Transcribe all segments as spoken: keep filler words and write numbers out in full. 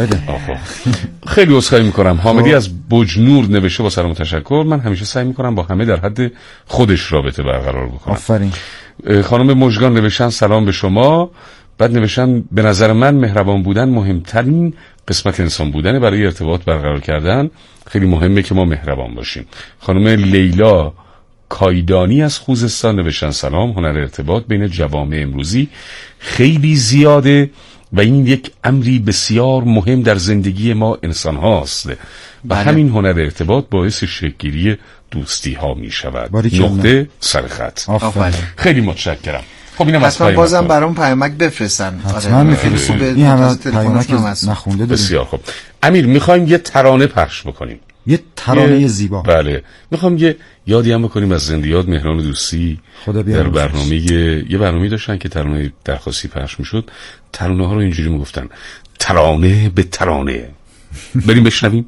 بله. خیلی عذرخواهی میکنم. حامدی از بجنور نوشته با سلام و تشکر. من همیشه سعی میکنم با همه در حد خودش رابطه برقرار بکنم. آفرین. خانم مژگان نوشتن سلام به شما. بعد نوشتن به نظر من مهربان بودن مهمترین قسمت انسان بودن. برای ارتباط برقرار کردن خیلی مهمه که ما مهربان باشیم. خانم لیلا کایدانی از خوزستان نوشتن سلام. هنر ارتباط بین جوامع امروزی خیلی زیاده و این یک امری بسیار مهم در زندگی ما انسان هاست و بله. همین هنر ارتباط باعث شکل‌گیری دوستی ها می شود. نقطه سرخط. خیلی متشکرم. خب اینم از پیامک. بازم برام پیامک بفرستن. حتما میفرستم. این همه پیامک نخونده داریم. بسیار خوب. امیر میخوایم یه ترانه پخش بکنیم. یه ترانه یه... زیبا. بله. میخوام یه یادی هم بکنیم از زندیات مهران دوستی. خدا در برنامه یه... یه برنامه داشتن که ترانه درخواستی پخش میشد. ترانه ها رو اینجوری میگفتن ترانه به ترانه. بریم بشنویم.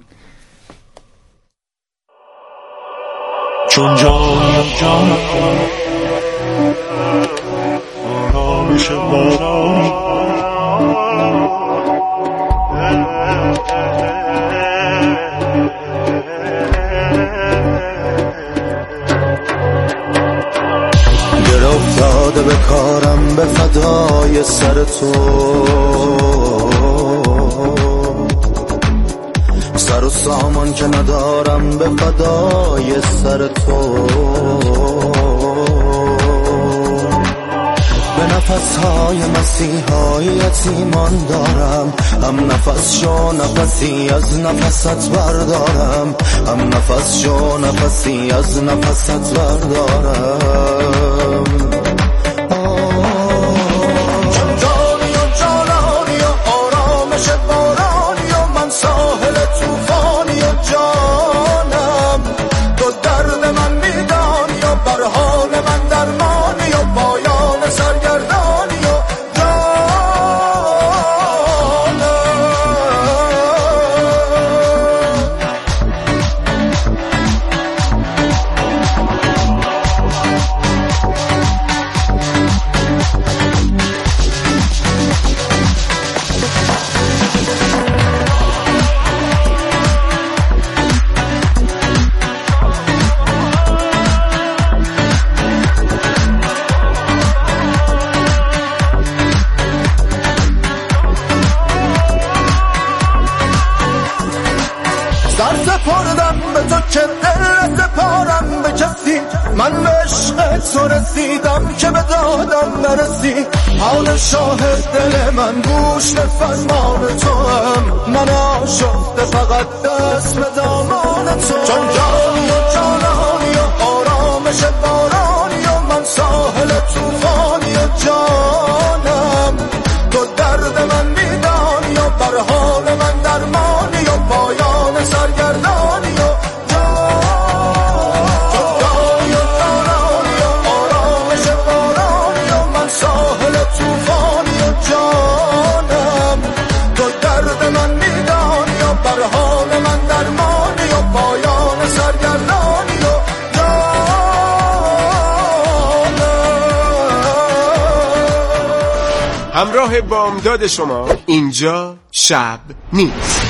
چون جانم جانم آرامش بارانی دل افتاده به کارم به فدای سر تو سر و سامان که ندارم به فدای سر تو به نفسهای مسیحای یتیمان دارم هم نفس شو نفسی از نفست بردارم هم نفس شو نفسی از نفست بردارم چون جانی و جانانی و آرامش بارانی و من ساحل توفانی و جانم تو درد من میدانی و بر حال من درمانی و پایان سرگردانی و من به عشق تو رسیدم که به دادم نرسی حال شاهد دل من گوش به فرمان تو هم من آشفته فقط دست به دامان تو چون جانی و جانانی و آرامش بارانی و من ساحل توفانی و جانم تو درد من میدانی و بر حال من درمانی و پایان سرگردانی و همراه بامداد شما اینجا شب نیست.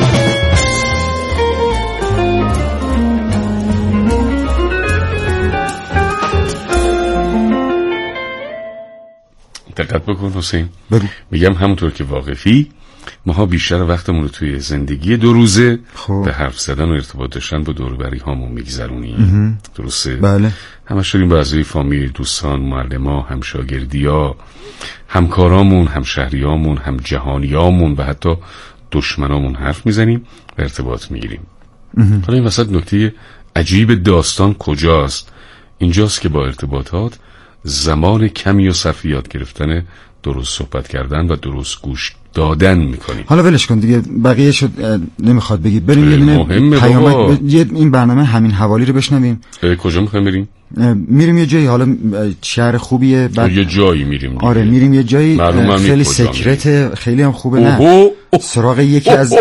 دقت بکن حسین. بگو. میگم همونطور که واقفی ماها بیشتر وقتمون رو توی زندگی دو روزه خوب. به حرف زدن و ارتباط داشتن با دوروبری هامون میگذرونیم. درسته؟ بله. همش داریم با اعضای فامیل، دوستان، معلما، همشاگردیا، همکارامون، همشهریامون، هم جهانیامون و حتی دشمنامون حرف میزنیم و ارتباط میگیریم. حالا این وسط نکته عجیب داستان کجاست؟ اینجاست که با ارتباطات زمان کمی و صرف یاد گرفتن درست صحبت کردن و درست گوش دادن میکنیم. حالا ولش کن دیگه، بقیه شد نمیخواد بگی. بریم یه دونه پیامک ب... این برنامه همین حوالی رو بشنویم. کجا میخوایم بریم؟ میریم یه جایی، حالا شهر خوبیه، بعد یه جایی میریم دیگه. آره میریم یه جایی خیلی سکرت، خیلی هم خوبه. نه سراغ یکی از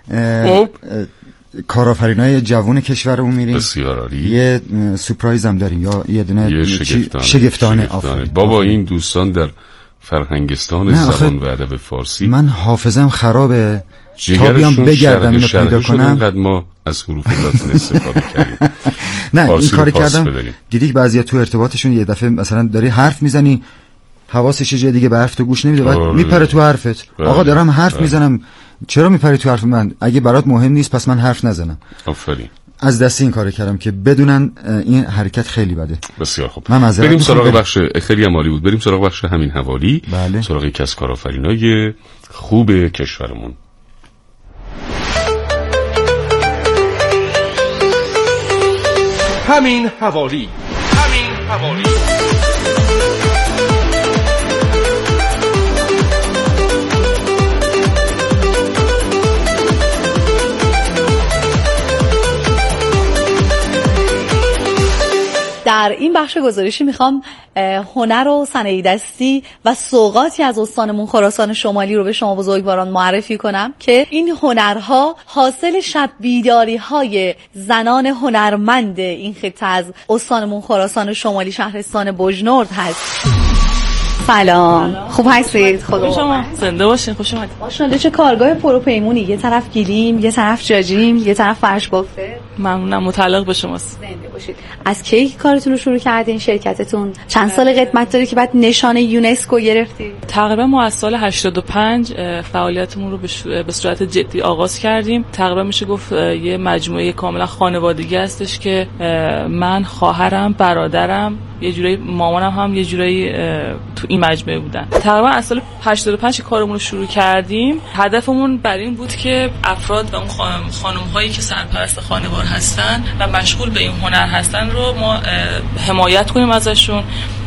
کارآفرینای جوان کشورمون میریم. بسیار عالی. یه سورپرایز هم داریم، یا یه دونه یه شگفتانه, شگفتانه. شگفتانه. بابا این دوستان در فرهنگستان زبان و ادب فارسی. من حافظم خرابه، تا بیام بگردم اینو پیدا کنم. انقدر ما از حروف لاتین استفاده کردیم. نه این کاری کردم. دیدی که بعضیا تو ارتباطشون یه دفعه مثلا داری حرف میزنی حواسش یه جای دیگه به حرف تو گوش نمیده، بعد میپره تو حرفت. آقا دارم حرف میزنم چرا میپری تو حرف من؟ اگه برات مهم نیست پس من حرف نزنم. آفرین. از دست این کارو کردم که بدونن این حرکت خیلی بده. بسیار خوب. بریم سراغ بخش خیلی عالی بود. بریم سراغ بخش همین حوالی. بله. سراغ یکی از کارآفرینای خوب کشورمون. همین حوالی. همین حوالی. در این بخش گزارشی میخوام هنر و صنایع دستی و سوغاتی از استانمون خراسان شمالی رو به شما بزرگواران معرفی کنم که این هنرها حاصل شب بیداری های زنان هنرمند این خطه از استانمون خراسان شمالی شهرستان بجنورد هست. سلام، خوب هستید؟ خدا شما زنده باشین. خوش اومدید. ماشاءالله چه کارگاه پروپیمونی، یه طرف گلیم، یه طرف جاجیم، یه طرف فرش بافه. ممنونم، متعلق به شماست. زنده باشید. از کی کارتون رو شروع کردین؟ شرکتتون چند سال قدمت داره که بعد نشان یونسکو گرفتید؟ تقریبا ما از سال هشتاد و پنج فعالیتمون رو به صورت جدی آغاز کردیم. تقریبا میشه گفت یه مجموعه کاملا خانوادگی هستش که من، خواهرم، برادرم، یه جورایی مامانم هم یه جورایی تو این مجموعه بودن. تقریبا از سال هشتاد و پنج کارمون رو شروع کردیم. هدفمون بر این بود که افراد و اون خانم‌هایی که سرپرست خانوار هستن و مشغول به این هنر هستن رو ما حمایت کنیم ازشون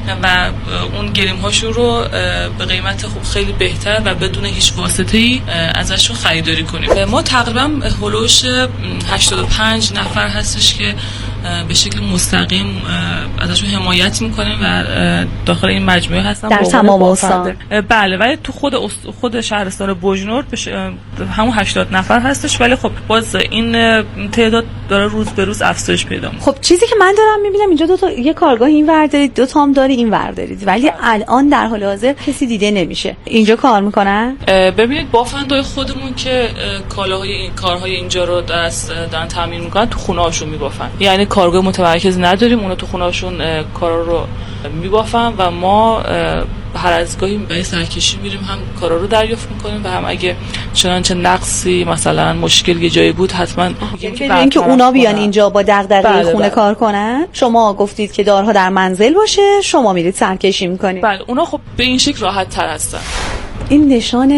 و اون گریم هاشون رو به قیمت خوب خیلی بهتر و بدون هیچ واسطه‌ای ازشون خریداری کنیم. ما تقریبا هولوش هشتاد و پنج نفر هستش که به شکل مستقیم ازشون حمایت میکنیم و داخل این مجموعه هستن در تمام استان. بله، ولی تو خود خود شهرستان بجنورد همون هشتاد نفر هستش، ولی خب باز این تعداد داره روز به روز افزایش پیدا میکنه. خب چیزی که من دارم میبینم اینجا دو تا یه کارگاه این ور دارید، دو تا هم داری این ور دارید، ولی الان در حال حاضر کسی دیده نمیشه. اینجا کار میکنن؟ ببینید بافندای خودمون که کالاهای این کارهای اینجا رو دست دارن تامین میکنن تو خونه هاشون میبافن. یعنی کارگاه متمرکز نداریم، اونا تو خونه هاشون کارا رو میبافن و ما هر از گاهی به سرکشی میریم، هم کارا رو دریافت میکنیم و هم اگه چنانچه نقصی مثلا مشکل یه جایی بود حتما میگیم که اینکه اونا بیان اینجا با دغدغه بله خونه بله. کار کنن. شما گفتید که دارها در منزل باشه، شما میرید سرکشی میکنید. بله، اونا خب به این شکل راحت تر هستن. این نشان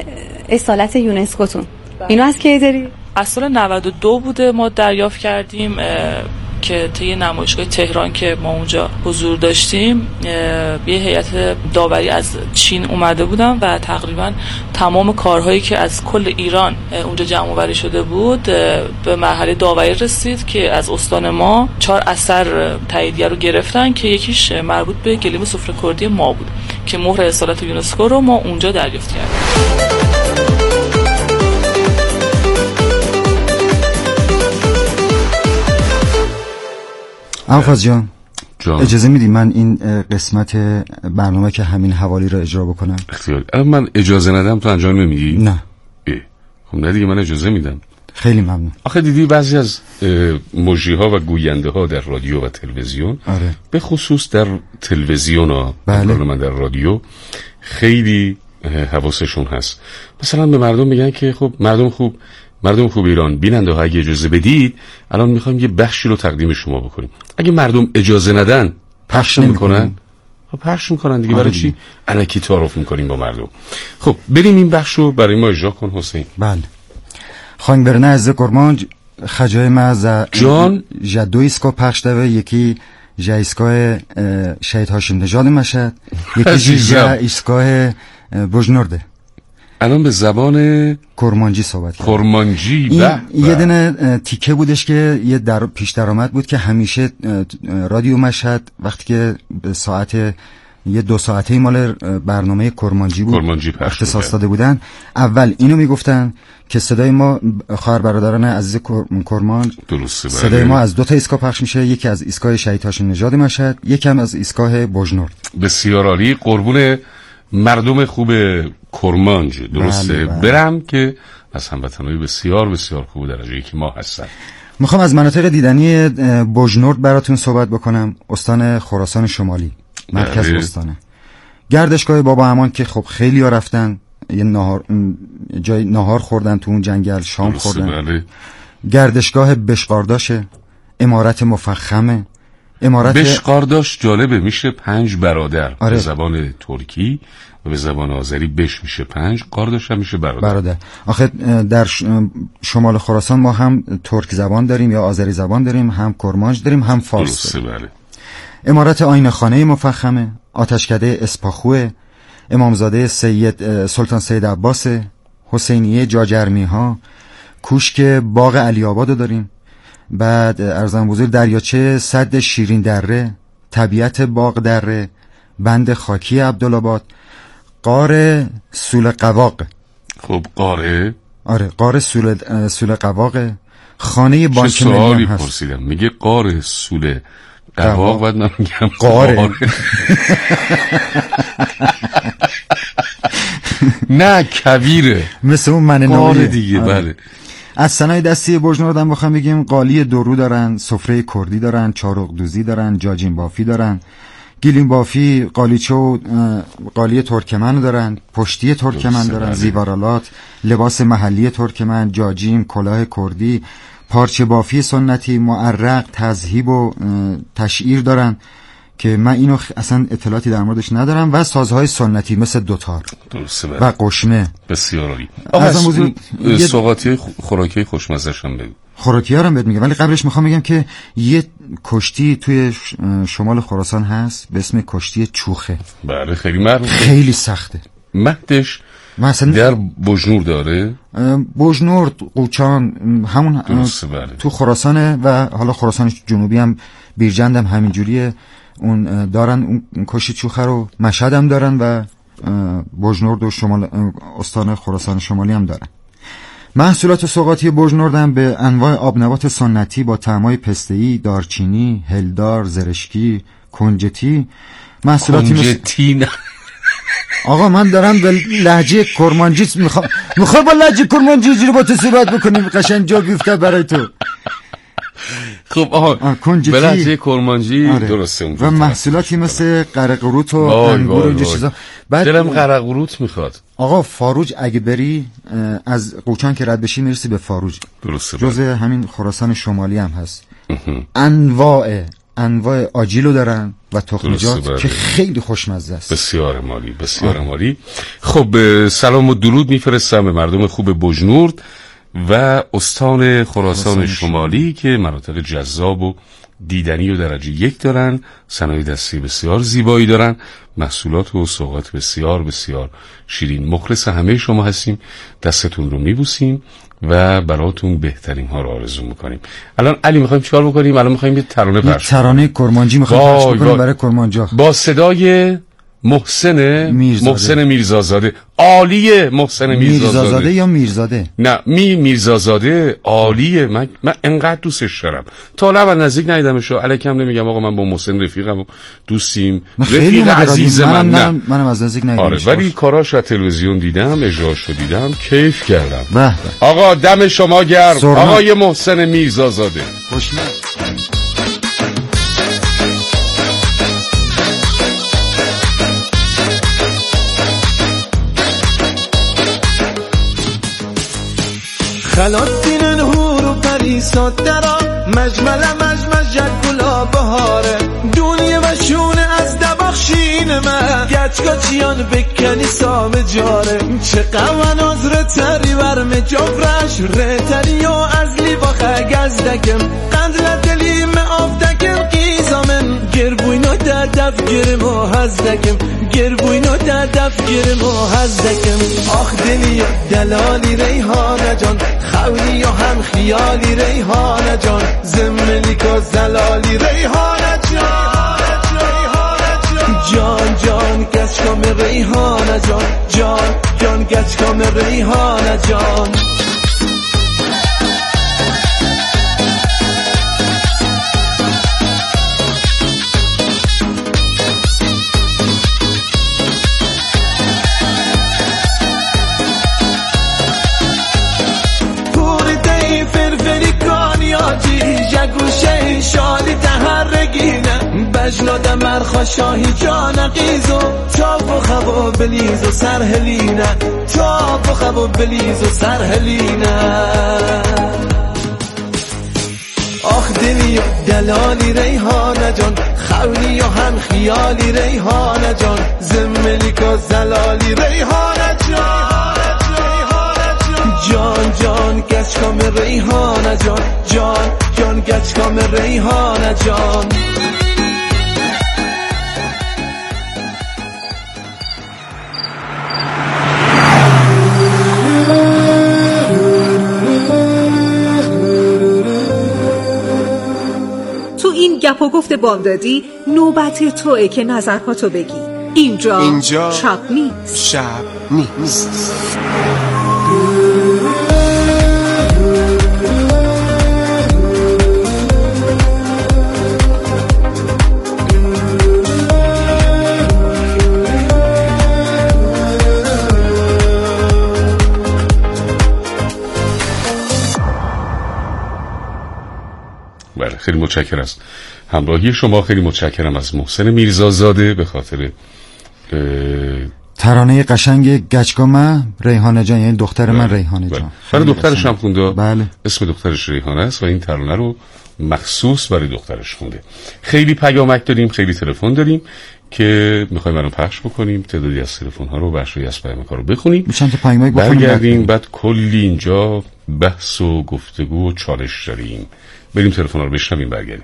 اصالت یونسکوتون اینو از کی داری؟ از سال نود و دو بوده ما دریافت کردیم که طی نمایشگاه تهران که ما اونجا حضور داشتیم یه هیئت داوری از چین اومده بودن و تقریبا تمام کارهایی که از کل ایران اونجا جمع آوری شده بود به مرحله داوری رسید که از استان ما چهار اثر تاییدیه رو گرفتن که یکیش مربوط به گلیم سفره کردی ما بود که مهر اصالت یونسکو رو ما اونجا دریافت کردیم. عفاز جان. جان اجازه میدی من این قسمت برنامه که همین حوالی رو اجرا بکنم؟ اختیار. الان من اجازه ندم تو انجام نمیدی؟ نه. اه. خب نه دیگه، من اجازه میدم. خیلی ممنون. آخه دیدی بعضی از مجری ها و گوینده ها در رادیو و تلویزیون، آره. به خصوص در تلویزیون ها، بله. من در رادیو خیلی حواسشون هست. مثلا به مردم میگن که خب مردم خوب مردم خوب ایران، بیننده ها اگه اجازه بدید الان میخوایم یه بخشی رو تقدیم شما بکنیم. اگه مردم اجازه ندن پخش نمیکنن، خب پخش میکنن دیگه. برای چی الکی تعارف میکنیم با مردم؟ خب بریم این بخش رو برای ما اجرا کن حسین. بله. خواهیم برنه از کرمانج خجای ما جان جدو ایسکا پخش دوه، یکی جا ایسکای شهید هاشم نژاد مشهد، یکی جا ایسکای بجنورده. الان به زبان کرمانجی صحبت کرد. کرمانجی. این یه دونه تیکه بودش که یه در پیش درآمد بود که همیشه رادیو مشهد وقتی که به ساعت یه دو ساعته مال برنامه کرمانجی بود کرمانجی اختصاص داده بودن. اول اینو میگفتن که صدای ما خواهر برادران عزیز کرمانج، درسته، صدای ما از دو تا ایستگاه پخش میشه، یکی از ایستگاه شهید هاشم نژاد مشهد، یکم از ایستگاه بجنورد. بسیار عالی. قربون مردم خوب کرمانج. درسته. بله بله. برم که از هموطنای بسیار بسیار خوب درجه یکی ما هستن. میخوام از مناطق دیدنی بوجنورد براتون صحبت بکنم. استان خراسان شمالی، مرکز بله. استانه. گردشگاه بابا امان که خب خیلی ها رفتن، یه نهار جای نهار خوردن تو اون جنگل، شام خوردن. بله. گردشگاه بشقارداشه، امارت مفخمه. امارت بشقارداش جالبه، میشه پنج برادر. آره. به زبان ترکی و به زبان آذری بش میشه پنج، قارداش هم میشه برادر. برادر. آخه در شمال خراسان ما هم ترک زبان داریم یا آذری زبان داریم، هم کرمانج داریم، هم فارس داریم. بله. امارت آینه خانه مفخمه، آتشکده اسپاخوه، امامزاده سید سلطان سید عباس، حسینیه جاجرمی ها، کوشک باغ علی آباد داریم. بعد ارزم بزرگ دریاچه سد شیرین دره، طبیعت باغ دره، بند خاکی عبدالآباد، غار سول قواق. خب قاره؟ آره غار سول سول قواق. خانه بانک ملی هم هست. پرسیدم میگه غار سول قواق، بعد من میگم قاره. نه کویره، مثل اون من قاره دیگه. بله. از صنایع دستی بوجنورد هم بخوام بگیم قالی درو دارن، سفره کردی دارن، چارق دوزی دارن، جاجین بافی دارن، گیلین بافی، قالیچه و قالی ترکمن دارن، پشتی ترکمن دارن، زیوارالات، لباس محلی ترکمن، جاجیم، کلاه کردی، پارچه بافی سنتی، معرق، تذهیب و تشعیر دارن که من اینو اصلا اطلاعاتی در موردش ندارم، و سازهای سنتی مثل دوتار و قشمه. بسیار عالی. آقا سوغاتی خوراکی خوشمزه‌ش هم بگو. خوراکی ها رو بهت میگم، ولی قبلش میخوام بگم که یه کشتی توی شمال خراسان هست به اسم کشتی چوخه. بله خیلی معروفه، خیلی سخته. مهدش مثلا در بوجنورد داره. بوجنورد، قوچان، همون بله. تو خراسانه و حالا خراسان جنوبی هم بیرجند هم همینجوریه. اون دارن اون کشتی چوخه رو، مشهد هم دارن و بوجنورد و شمال استان خراسان شمالی هم دارن. محصولات سوغاتی بوجنورد هم به انواع آبنبات سنتی با طعمای پسته‌ای، دارچینی، هلدار، زرشکی، کنجتی. محصولاتی کنجتی مثل... آقا من دارم به لهجه کرمانجی میخوام میخوام با لهجه کرمانجی رو با تو صحبت بکنیم، قشنگ جا بیفته برای تو. خب آها کنجتی، به لهجه کرمانجی. آره. درسته. اون و محصولاتی مثل قرقروت و انگور و اینجا چیزا. بعد دلم قرقروت میخواد. آقا فاروج اگه بری از قوچان که رد بشی میرسی به فاروج. درسته. جزء همین خراسان شمالی هم هست. انواع انواع آجیلو دارن و تخم‌جات که خیلی خوشمزه است. بسیار عالی، بسیار عالی. خب سلام و درود میفرستم به مردم خوب بوجنورد و استان خراسان شمالی که مناطق جذاب و دیدنی و درجه یک دارن، صنایع دستی بسیار زیبایی دارن، محصولات و سوغات بسیار بسیار شیرین. مخلص همه شما هستیم، دستتون رو میبوسیم و براتون بهترین ها رو آرزو میکنیم. الان علی میخوایم چیکار بکنیم؟ الان میخوایم یه ترانه پخش کنیم. ترانه کرمانجی میخوایم پخش بکنیم برای کرمانجا با صدای محسن میرزاده. محسن میرزازاده. عالیه محسن میرزازاده. میرزازاده یا میرزاده؟ نه می میرزازاده عالیه. من من انقدر دوستش دارم. تا الان نزدیک ندیدمشو. الکم نمیگم آقا من با محسن رفیقم و دوستیم، رفیق عزیز من. منم نه منم از نزدیک ندیدم. آره ولی کاراش از تلویزیون دیدم، اجراشو دیدم، کیف کردم. به آقا دم شما گرم. آقای محسن میرزازاده. خوشمزه. خلاصین هور و پریسات درا مجمل مجمل جد گلا بهاره دونیه و شونه از دباخشین من گچگاچیان بکنی سام جاره چه قوان از رتری ورم جفرش رتری و از لیباخه گزدکم قندل دلیم آفتکم قیزامن گربوینو در دف گرم و هزدکم گربوینو در دف گرم و هزدکم آخ دلی دلالی ریحانه جان خولی و هم خیالی ریحانه جان زملی که زلالی ریحانه جان جان جان گچکام ریحانه جان جان جان گچکام ریحانه جان چرخا شاهی جان قیزو تاب و خوا بلیز و سرهلینه تاب و خوا بلیز و سرهلینه آخ دلی و دلالی ریحانه جان خولی و هم خیالی ریحانه جان زملیک و زلالی ریحانه جان جان جان گچکام ریحانه جان جان جان گچکام ریحانه جان این گپ و گفت بامدادی نوبت توئه که نظرهاتو بگی. اینجا, اینجا شب نیست شب نیست بله خیلی متشکرم از همراهی شما. خیلی متشکرم از محسن میرزازاده به خاطر ترانه قشنگ گچکامه ریحانه جان، یعنی دختر بله. من ریحانه بله. جان. برای دخترش هم خونده. بله. اسم دخترش ریحانه است و این ترانه رو مخصوص برای دخترش خونده. خیلی پیامک داریم، خیلی تلفن داریم که میخوایم برام پخش بکنیم. تعدادی از تلفن ها رو بخشی از پیامک ها رو بخونیم. چند تا پیامک برگردیم بعد کلی اینجا بحث و گفتگو و چالش داریم. بریم تلفن ها رو بشنویم برگردیم.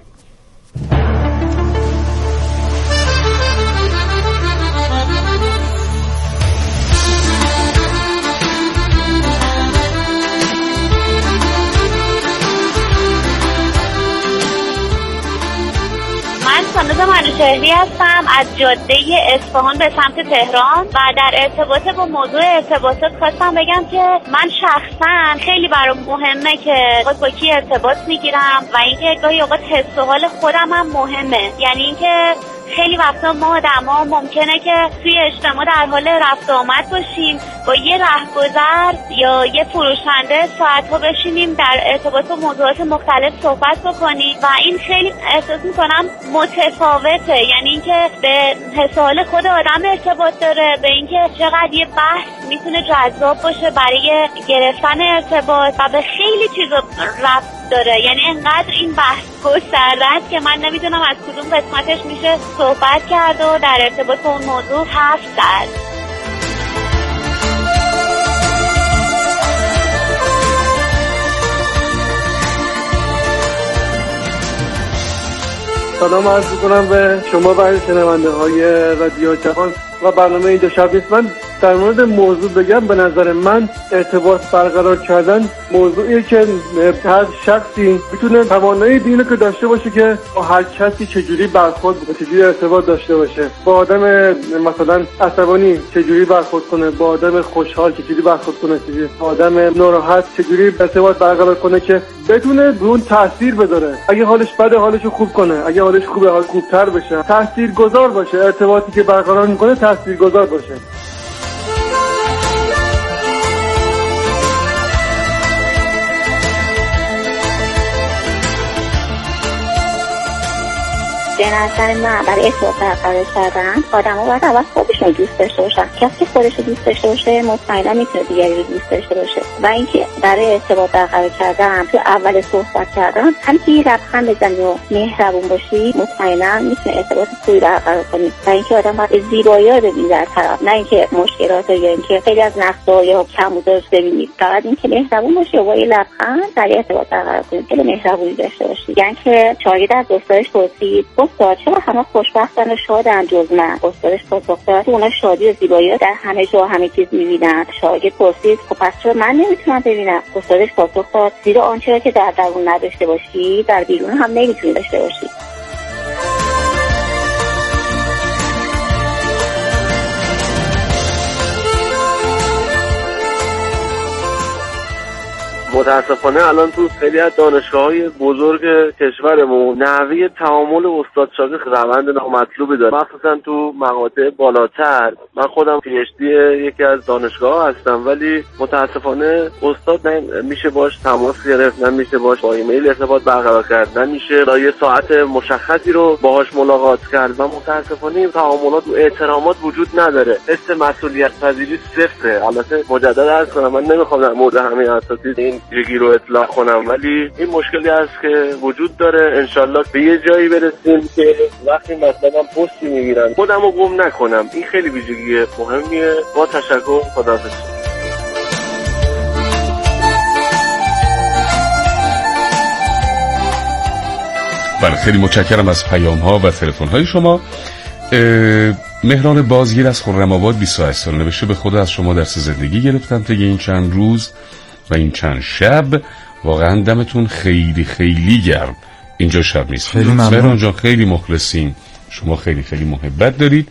سانوز منوچهری هستم از جاده اصفهان به سمت تهران و در ارتباط با موضوع ارتباطات خواستم بگم که من شخصا خیلی برام مهمه که با کی ارتباط میگیرم و اینکه گاهی اوقات حس و حال خودم هم مهمه. یعنی اینکه خیلی وقتا ما آدما ممکنه که توی اجتماع در حال رفت و آمد باشیم، با یه رهگذر یا یه فروشنده ساعت‌ها بشینیم در ارتباط با موضوعات مختلف صحبت بکنیم و این خیلی احساس می‌کنم متفاوته. یعنی اینکه به حس و حال خود آدم ارتباط داره، به اینکه چقدر یه بحث میتونه جذاب باشه برای گرفتن ارتباط و به خیلی چیزا رفت داره. یعنی انقدر این بحث گسترده است که من نمیدونم از کدوم قسمتش میشه صحبت کرد و در ارتباط با اون موضوع حرف زد. سلام عرض می‌کنم به شما و شنونده های رادیو جوان و برنامه اینجا شب نیست. من در مورد موضوع بگم، به نظر من ارتباط برقرار کردن موضوعیه که هر شخصی میتونه توانایی دینه که داشته باشه که با هر کسی چجوری برخورد بکنه، چجوری ارتباط داشته باشه، با آدم مثلا عصبانی چجوری برخورد کنه، با آدم خوشحال چجوری برخورد کنه، چجوری با آدم ناراحت چجوری ارتباط برقرار کنه که بتونه اون تاثیر بذاره. اگه حالش بده حالشو خوب کنه، اگه حالش خوبه حال خوبتر بشه، تاثیرگذار باشه. ارتباطی که برقرار میکنه تاثیرگذار باشه. به نظر من برای ارتباط برقرار کردن آدم‌ها باید اول خودشون دوست داشته باشن. کسی که خودش رو دوست داشته باشه مطمئنا میتونه دیگری رو دوست داشته باشه. و اینکه برای ارتباط برقرار کردن تو اول صحبت کردن هم که لبخند بزنی و مهربون باشی مطمئنا میتونه ارتباط خوبی برقرار کنی. و اینکه آدم باید زیبایی رو ببینه در طرف، نه اینکه مشکلات یا اینکه خیلی از نقص‌ها یا کمبوداش ببینی. فقط اینکه مهربون باشی و با لبخند در ارتباط برقرار کنی، دل مهربونی داشته باشی. یعنی که شاگرد از دوستاش پرسید استاد چرا همه خوشبختن و شادن جز من؟ استادش پاسخ داد اونا شادی و زیبایی رو در همه جا همه چیز می‌بینن. شاگرد پرسید خب پس چرا من نمیتونم ببینم؟ استادش پاسخ داد زیرا آنچه را که در درون نداشته باشی در بیرون هم نمیتونی داشته باشی. متاسفانه الان تو خیلی از دانشگاه‌های بزرگ کشورمون نحوه تعامل استاد شاگرد روند نامطلوبی داره، مخصوصا تو مقاطع بالاتر. من خودم پی اچ دی یکی از دانشگاه هستم، ولی متاسفانه استاد نه میشه باش تماس گرفت، نه میشه باش با ایمیل ارتباط برقرار کرد، نه میشه تا یه ساعت مشخصی رو باهاش ملاقات کرد و متاسفانه این تعاملات و احترامات وجود نداره. حس مسئولیت پذیری صفره. البته مجدد عرض کنم من نمیخوام در مورد همه اساتید این ویژگی رو اطلاق کنم، ولی این مشکلی هست که وجود داره. انشالله به یه جایی برسیم که وقتی مثلا پستی میگیرن خودمو گم نکنم. این خیلی ویژگی مهمیه. با تشکر، خداحافظ. بله، خیلی متشکرم از پیام ها و تلفن های شما. مهران بازگیر از خرم‌آباد بیست و هشت سال نوشته به خدا از شما درس زندگی گرفتم طی این چند روز و این چند شب. واقعا دمتون خیلی خیلی گرم. اینجا شب نیست. خیلی ممنون مهران جان، خیلی مخلصین. شما خیلی خیلی محبت دارید.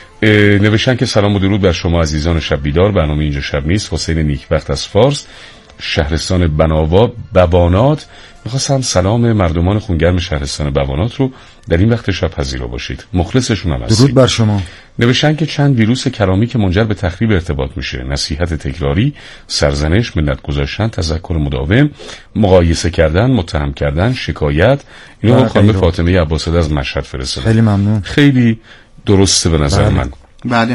نوشتن که سلام و درود بر شما عزیزان شب بیدار. برنامه اینجا شب نیست. حسین نیکبخت از فارس، شهرستان بناوا بوانات. میخواستم سلام مردمان خونگرم شهرستان بوانات رو در این وقت شب پذیرا باشید. مخلصشون هم هستید. درود بر شما. نوشتن که چند ویروس کلامی که منجر به تخریب ارتباط میشه، نصیحت تکراری، سرزنش، منت گذاشتن، تذکر مداوم، مقایسه کردن، متهم کردن، شکایت، اینو خانم فاطمه عباسزاده از مشهد فرستادن. خیلی ممنون. خیلی درسته به نظر بله. من. بله.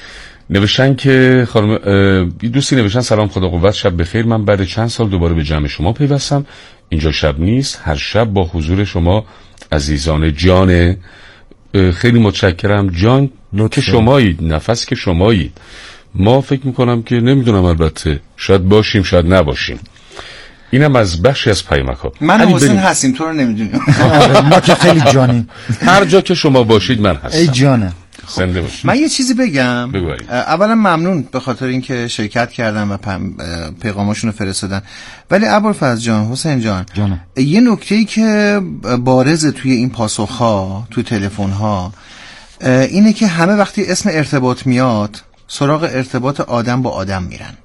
نوشتن که خانم دوستی نوشتن سلام، خدا قوت، شب بخیر. من بعد چند سال دوباره به جمع شما پیوستم. اینجا شب نیست، هر شب با حضور شما عزیزان جان. خیلی متشکرم جان که شمایید، نفس که شمایید. ما فکر میکنم که نمیدونم، البته شاید باشیم شاید نباشیم. اینم از بخشی از پیامک ها. من و حسین هستیم، تو رو نمیدونیم. ما که خیلی جانیم. هر جا که شما باشید من هستم. ای جانه. زنده باشید. من یه چیزی بگم. بگوید. اولا ممنون به خاطر اینکه شرکت کردن و پیغاماشون رو فرستادن. ولی ابوالفضل جان، حسین جان، جانم. یه نکته‌ای که بارزه توی این پاسخ‌ها، توی تلفن‌ها، اینه که همه وقتی اسم ارتباط میاد سراغ ارتباط آدم با آدم میرن.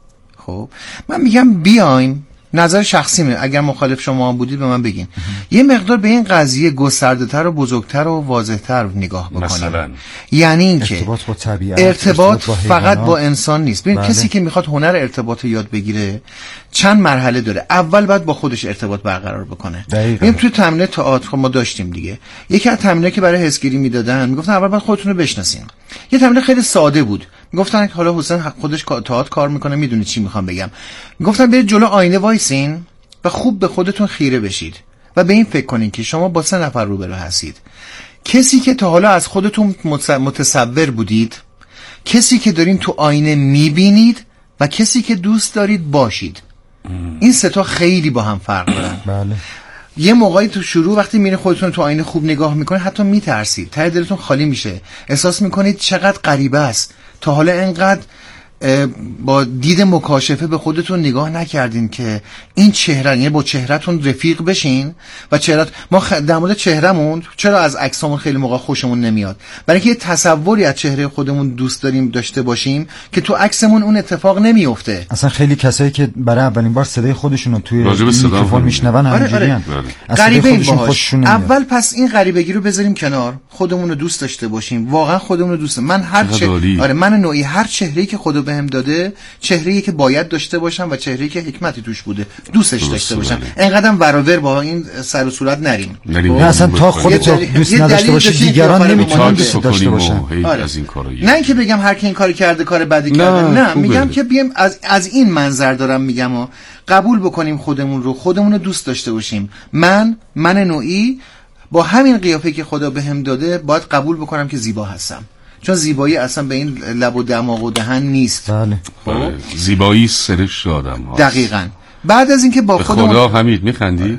خب من میگم بیایم، نظر شخصیمه، اگر مخالف شما بودید به من بگین، یه مقدار به این قضیه گسترده‌تر و بزرگتر و واضح‌تر نگاه بکنیم. مثلا یعنی اینکه ارتباط با طبیعت، ارتباط, ارتباط با فقط با انسان نیست. ببین کسی که میخواد هنر ارتباط یاد بگیره چند مرحله داره. اول باید با خودش ارتباط برقرار بکنه. این توی تمرین تئاتر ما داشتیم دیگه. یکی از تمرینایی که برای حسگیری میدادن میگفتن اول باید خودتون رو بشناسین. یه تمرین خیلی ساده بود. میگفتن که حالا حسین خودش تئاتر کار میکنه، میدونه چی میخوام بگم. میگفتن برید جلو آینه وایسین و خوب به خودتون خیره بشید و به این فکر کنین که شما با سه نفر روبرو هستید. کسی که تا حالا از خودتون متصور بودید، کسی که دارین تو آینه میبینید و کسی که دوست دارید باشید. این سه تا خیلی با هم فرق دارن. بله. یه موقعی تو شروع وقتی میرین خودتون تو آینه خوب نگاه میکنید حتی میترسید، ته دلتون خالی میشه، احساس میکنید چقدر غریبه است، تا حالا اینقدر با دید مکاشفه به خودتون نگاه نکردین که این چهره، یعنی با چهرهتون رفیق بشین و چهرهت ما خ... در مورد چهرهمون چرا از عکسامون خیلی موقع خوشمون نمیاد؟ برای اینکه یه تصوری از چهره خودمون دوست داریم داشته باشیم که تو عکسمون اون اتفاق نمیفته. اصلا خیلی کسایی که برای اولین بار صدای خودشون رو توی میکروفون میشنون همینجوریه. آره آره. غریبه باش. اول پس این غریبگی رو بذاریم کنار، خودمون رو دوست داشته باشیم، واقعا خودمون رو دوست. من هر چه آره من نوعی هر چهره‌ای که خدا بهم داده چهره‌ای که باید داشته باشم و چهره‌ای که حکمتی توش بوده دوستش داشته باشم. اینقدرم ورآور با این سر و صورت نریم. نه اصلا تا خودت دوست نداشته باشی دیگران نمیتونن دوست داشته باشن. آره. از این کارایی نه اینکه بگم هر کی این کاری کرده کار بدی کرده، نه میگم که بیام از از این منظر دارم میگم و قبول بکنیم خودمون رو، خودمون رو دوست داشته باشیم. من من نوعی با همین قیافه که خدا بهم داده باید قبول بکنم که زیبا هستم، چون زیبایی اصلا به این لب و دماغ و دهن نیست. بله. بله. زیبایی سرشت آدم هاست. دقیقاً. بعد از اینکه با خودم خدا حمید میخندی؟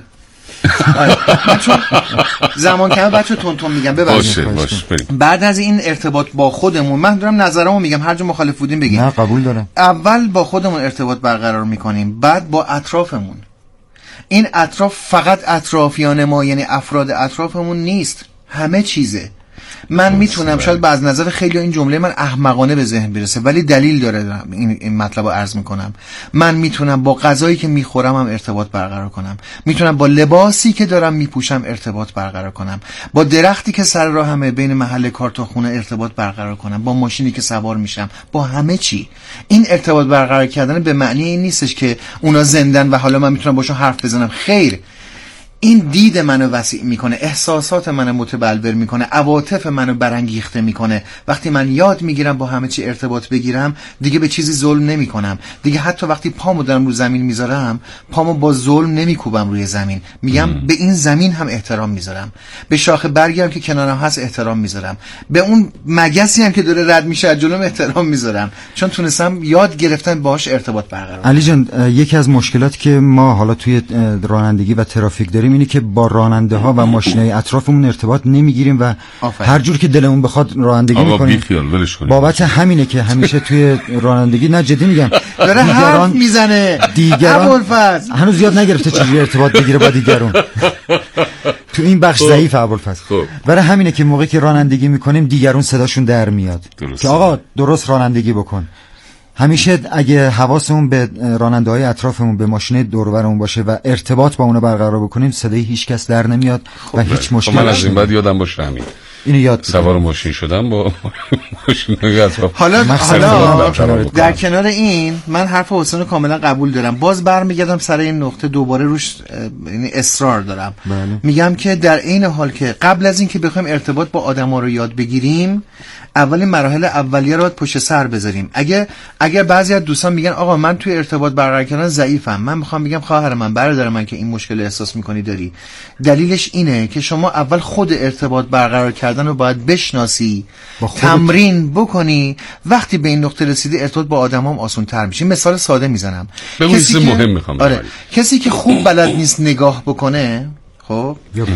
من چون زمان کمه بچه تون تون میگم ببخشید. بعد از این ارتباط با خودمون، من دارم نظرمو میگم، هر جا مخالف بودین بگین. نه قبول دارم. اول با خودمون ارتباط برقرار میکنیم، بعد با اطرافمون. این اطراف فقط اطرافیان ما، یعنی افراد اطرافمون نیست، همه چیزه. من میتونم شاید از نظر خیلی این جمله من احمقانه به ذهن برسه، ولی دلیل داره این, این مطلب رو عرض میکنم. من میتونم با غذایی که میخورم هم ارتباط برقرار کنم، میتونم با لباسی که دارم میپوشم ارتباط برقرار کنم، با درختی که سر راهمه بین محل کار تا خونه ارتباط برقرار کنم، با ماشینی که سوار میشم، با همه چی. این ارتباط برقرار کردن به معنی این نیستش که اونا زندن و حالا من میتونم باشون حرف بزنم. خیر، این دید منو وسیع میکنه، احساسات منو متبلور میکنه، عواطف منو برانگیخته میکنه. وقتی من یاد میگیرم با همه چی ارتباط بگیرم، دیگه به چیزی ظلم نمیکنم. دیگه حتی وقتی پامو دارم رو زمین میذارم، پامو با ظلم نمیکوبم روی زمین. میگم م. به این زمین هم احترام میذارم، به شاخه برگی هم که کنارم هست احترام میذارم، به اون مگسی هم که داره رد میشه از جلوم احترام میذارم، چون تونستم یاد گرفتن باهاش ارتباط برقرار کنم. علی جان، یکی از مشکلاتی که ما حالا توی رانندگی و ترافیک داریم اینی که با راننده ها و ماشینای اطرافمون ارتباط نمیگیریم و آفره. هر جور که دلمون بخواد رانندگی میکنیم. بابت همینه که همیشه توی رانندگی، نه جدی میگم، داره حرف میزنه دیگران هنوز زیاد نگرفته چجوری ارتباط بگیره با دیگران. تو این بخش ضعیف ابوالفضل. برای همینه که موقعی که رانندگی میکنیم دیگران صداشون در میاد که آقا درست رانندگی بکن. همیشه اگه حواسمون به راننده‌های اطرافمون، به ماشین دور و برمون باشه و ارتباط با اونا برقرار بکنیم، صدای هیچ کس در نمیاد و هیچ مشکلی. من از این بعد یادم باشه همین اینو یاد سوار ماشین شدم با ماشین‌های اطراف. حالا حالا در کنار این من حرف حسین رو کاملا قبول دارم. باز برمیگردم سر این نقطه دوباره روش، یعنی اصرار دارم. بله. میگم که در عین حال که قبل از این که بخوایم ارتباط با آدم‌ها رو یاد بگیریم، اولین مراحل اولیه رو پشت سر بذاریم. اگه اگر بعضی از دوستان میگن آقا من توی ارتباط برقرار کردن ضعیفم، من میخوام بگم خواهر من، برادر من که این مشکل احساس میکنی داری، دلیلش اینه که شما اول خود ارتباط برقرار کردن رو باید بشناسی، تمرین بکنی. وقتی به این نقطه رسیدی ارتباط با آدمام آسان تر میشه. مثال ساده میزنم. کسی که مهم میخوام آره. کسی که خوب بلد نیست نگاه بکنه، خب،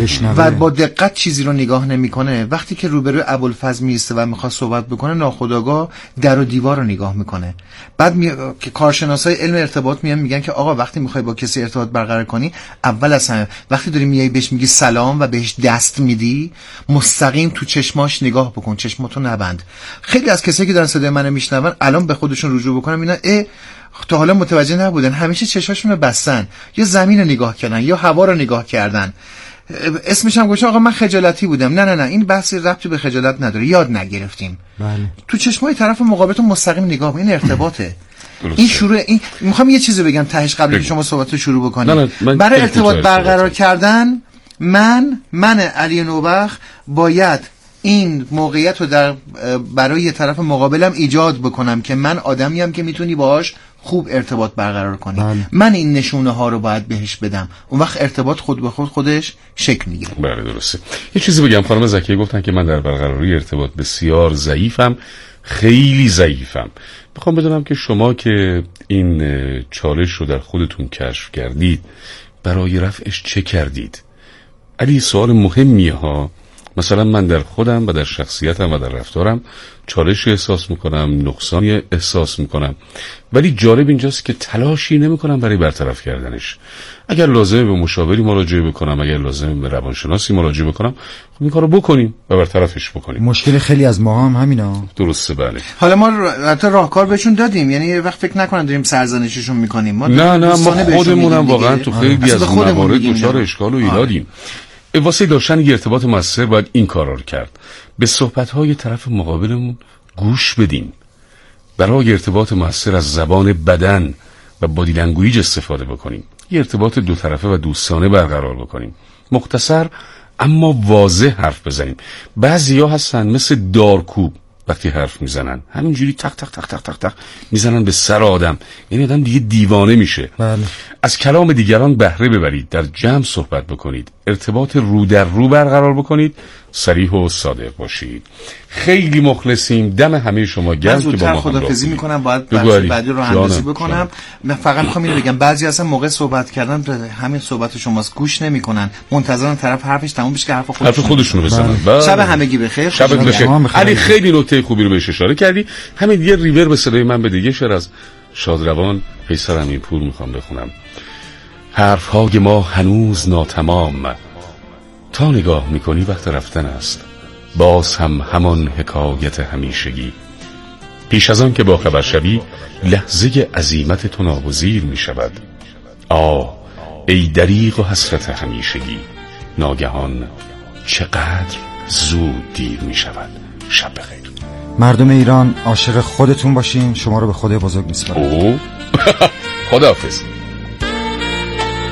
و با دقت چیزی رو نگاه نمیکنه، وقتی که روبروی ابوالفضل میسته و میخواد صحبت بکنه، ناخودآگاه در و دیوار رو نگاه میکنه. بعد می... که کارشناسای علم ارتباط میان میگن که آقا وقتی میخوای با کسی ارتباط برقرار کنی، اول از همه وقتی داری میای بهش میگی سلام و بهش دست میدی، مستقیم تو چشماش نگاه بکن، چشماتو نبند. خیلی از کسایی که دارن صدای منو میشنون الان به خودشون رجوع بکنن، اینا اه تا حالا متوجه نبودن، همیشه چشاشون رو بستن، یا زمین رو نگاه کردن یا هوا رو نگاه کردن. اسمش هم گوشه آقا من خجالتی بودم. نه نه نه، این بحثی ربطی به خجالت نداره، یاد نگرفتیم. بله. تو چشمای طرف مقابلتو مستقیم نگاه کن، این ارتباطه. این شروع این میخوام یه چیزی بگم تهش قبل که شما صحبتو شروع بکنید. برای ارتباط برقرار کردن من من علی نوبخت باید این موقعیت رو در برای یه طرف مقابلم ایجاد بکنم که من آدمیم که میتونی باهاش خوب ارتباط برقرار کنی. بله. من این نشونه ها رو باید بهش بدم، اون وقت ارتباط خود به خود خودش شکل میگیره. بله درسته. یه چیزی بگم، خانم زکیه گفتن که من در برقراری ارتباط بسیار ضعیفم، خیلی ضعیفم. میخوام بدونم که شما که این چالش رو در خودتون کشف کردید، برای رفعش چه کردید؟ علی سوال مهمیه ها. مثلا من در خودم و در شخصیتم و در رفتارم چالش احساس میکنم، نقصانی احساس میکنم، ولی جالب اینجاست که تلاشی نمیکنم برای برطرف کردنش. اگر لازمه به مشاوری مراجعه بکنم، اگر لازمه به روانشناسی مراجعه بکنم، خب این کارو بکنیم و برطرفش بکنیم. مشکل خیلی از ما هم همینا. درسته بله. حالا ما حتی راهکار بهشون دادیم، یعنی یه وقت فکر نکنن داریم سرزنششون میکنیم. ما نه نه، ما خودمونم واقعا تو خیلی از موارد دچار اشکال و ایرادیم. واسه داشتن یه ارتباط موثر باید این کارا رو کرد. به صحبت‌های طرف مقابلمون گوش بدیم. برای ارتباط موثر از زبان بدن و بادی لنگویج استفاده بکنیم. یه ارتباط دو طرفه و دوستانه برقرار بکنیم. مختصر اما واضح حرف بزنیم. بعضیا هستن مثل دارکوب، وقتی حرف میزنن همینجوری تق تق تق تق تق تق میزنن به سر آدم، یعنی آدم دیگه دیوانه میشه. بله. از کلام دیگران بهره ببرید، در جمع صحبت بکنید، ارتباط رو در رو برقرار بکنید، صریح و صادق باشید. خیلی مخلصیم، دم همه شما گرم که با ما خدافظی میکنم. باید بخش بعدی رو اندازی بکنم. من فقط میخوام اینو بگم، بعضی اصلا موقع صحبت کردن همین صحبت شماست گوش نمیکنن، منتظرن طرف حرفش تموم بشه که حرف خودشون حرف خودشون رو بزنن. بله. شب همگی بخیر. شب بخیر. علی خیلی نکته خوبی رو بهش اشاره کردی. همین یه ریور به صدای من بده. یه شعر از شادروان قیصر امینپور میخوام بخونم. حرفهای ما هنوز ناتمام، تا نگاه میکنی وقت رفتن است. باز هم همان حکایت همیشگی. پیش از آن که با خبر شوی لحظه عزیمت تو ناگزیر می شود. آه ای دریغ و حسرت همیشگی، ناگهان چقدر زود دیر می شود. شب بخیر. مردم ایران عاشق خودتون باشین. شما رو به خدای بزرگ میسپارم. خداحافظ.